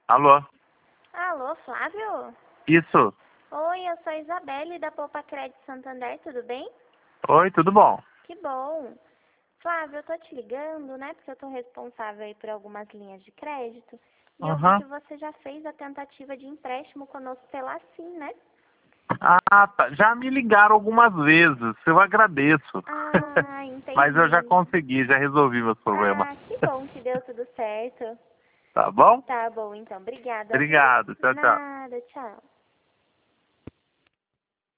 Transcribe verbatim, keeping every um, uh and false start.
Alô? Alô, Flávio? Isso. Oi, eu sou a Isabelle da Poupa Crédito Santander, tudo bem? Oi, tudo bom? Que bom. Flávio, eu tô te ligando, né, porque eu tô responsável aí por algumas linhas de crédito. E eu vi Aham. que você já fez a tentativa de empréstimo conosco pela Sim, né? Ah, tá. Já me ligaram algumas vezes, eu agradeço. Ah, Mas eu já entendi. consegui, já resolvi meus problemas. Ah, que bom que deu tudo certo. Tá bom? Tá bom, então. Obrigada, viu? Obrigado, tchau, tchau. Nada, tchau.